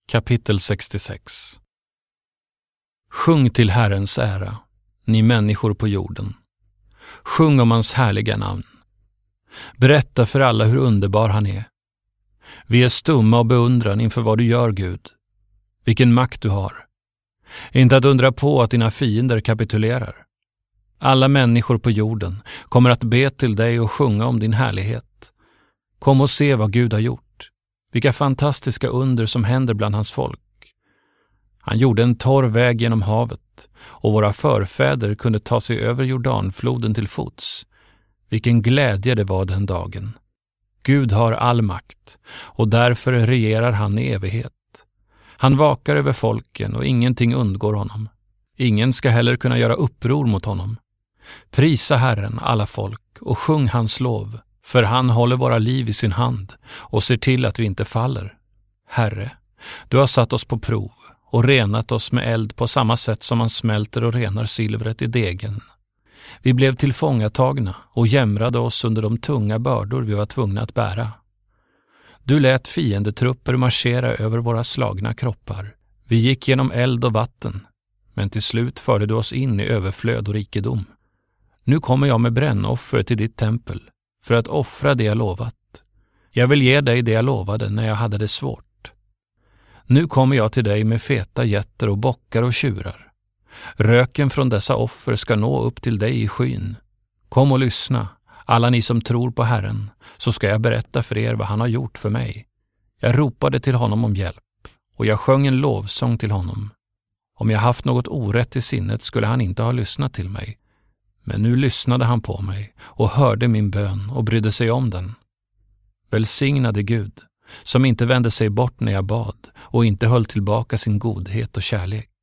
Kapitel 66. Sjung till Herrens ära, ni människor på jorden. Sjung om hans härliga namn. Berätta för alla hur underbar han är. Vi är stumma och beundran inför vad du gör, Gud. Vilken makt du har. Inte att undra på att dina fiender kapitulerar. Alla människor på jorden kommer att be till dig och sjunga om din härlighet. Kom och se vad Gud har gjort. Vilka fantastiska under som händer bland hans folk. Han gjorde en torr väg genom havet och våra förfäder kunde ta sig över Jordanfloden till fots. Vilken glädje det var den dagen. Gud har all makt och därför regerar han i evighet. Han vakar över folken och ingenting undgår honom. Ingen ska heller kunna göra uppror mot honom. Prisa Herren, alla folk, och sjung hans lov, för han håller våra liv i sin hand och ser till att vi inte faller. Herre, du har satt oss på prov och renat oss med eld på samma sätt som man smälter och renar silvret i degen. Vi blev tillfångatagna och jämrade oss under de tunga bördor vi var tvungna att bära. Du lät fiendetrupper marschera över våra slagna kroppar. Vi gick genom eld och vatten, men till slut förde du oss in i överflöd och rikedom. Nu kommer jag med brännoffer till ditt tempel för att offra det jag lovat. Jag vill ge dig det jag lovade när jag hade det svårt. Nu kommer jag till dig med feta getter och bockar och tjurar. Röken från dessa offer ska nå upp till dig i skyn. Kom och lyssna, alla ni som tror på Herren, så ska jag berätta för er vad han har gjort för mig. Jag ropade till honom om hjälp, och jag sjöng en lovsång till honom. Om jag haft något orätt i sinnet skulle han inte ha lyssnat till mig. Men nu lyssnade han på mig och hörde min bön och brydde sig om den. Välsignade Gud, som inte vände sig bort när jag bad och inte höll tillbaka sin godhet och kärlek.